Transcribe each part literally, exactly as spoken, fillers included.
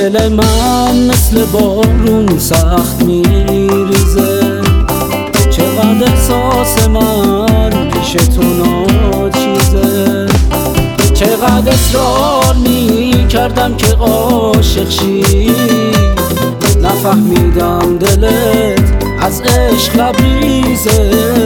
دل من مثل بارون سخت میریزه، چقدر احساس من پیش تو ناچیزه. چقدر اصرار میکردم که عاشق شی، نفهمیدم دلت از عشق لبریزه.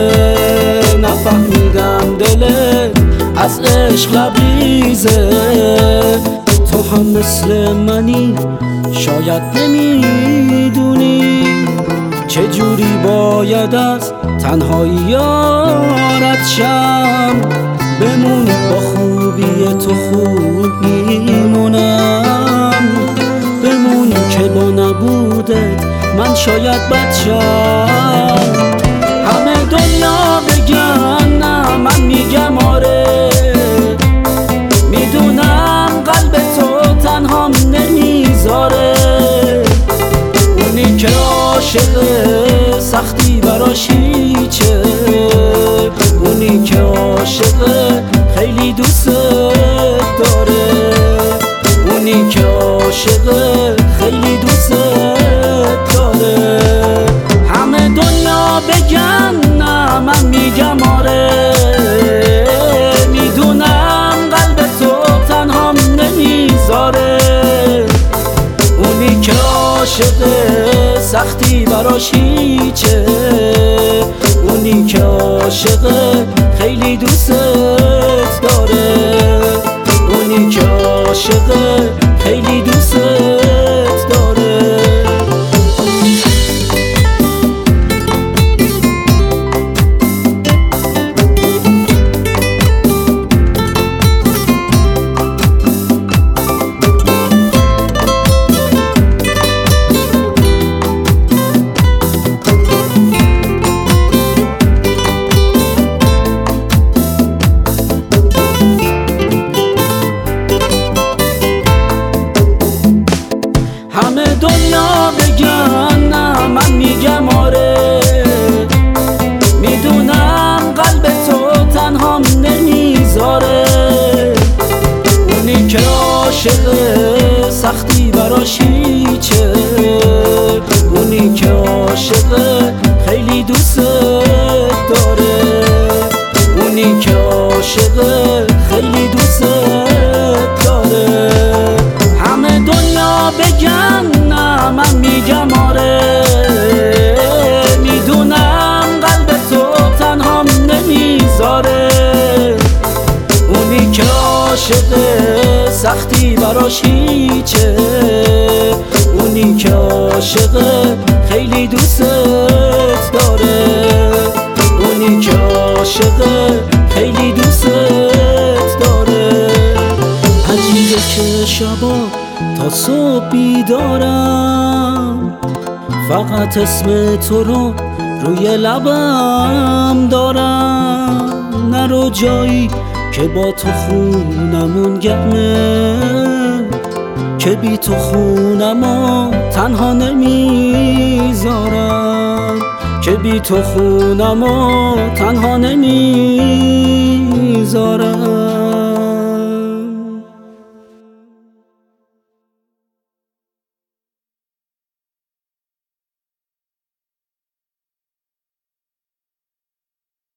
نفهمیدم دلت از عشق لبریزه. تو هم مثل منی شاید نمیدونی چجوری باید از تنهایی یارت شم. بمونی با خوبی تو خوب میمونم، بمونی که با نبودت من شاید بد شم. همه دنیا بگن نه من میگم آره، میدونم قلب تو تنهام نمیذاره. اونی که عاشق سختی براش هیچه، اونی که عاشق خیلی دوست داره، اونی که عاشق خیلی دوست داره. همه دنیا بگن نه من میگم آره، میدونم قلب تو تنهام نمیذاره. اونی که عاشق سختی براش هیچه، اونی که عاشق خیلی دوست داره، اونی که عاشق خیلی دوست داره. همه دنیا بگن نه من میگم آره، میدونم قلب تو تنهام نمیذاره. اونی که عاشق سختی براش هیچه، اونی که عاشق خیلی دوست داره، اونی که عاشق خیلی دوست داره. همه دنیا بگن نه من میگم آره، میدونم قلب تو تنهام نمیذاره. اونی که عاشق سختی براش هیچه، اونی که عاشق خیلی دوست داره، اونی که عاشق خیلی دوست داره. عجیبه که شبا تا صبح بیدارم، فقط اسم تو رو روی لبم دارم. نرو جایی که با تو خونمون گرمه، که بی تو خونمو تنها نمیذارم، که بی تو خونمو تنها نمیذارم.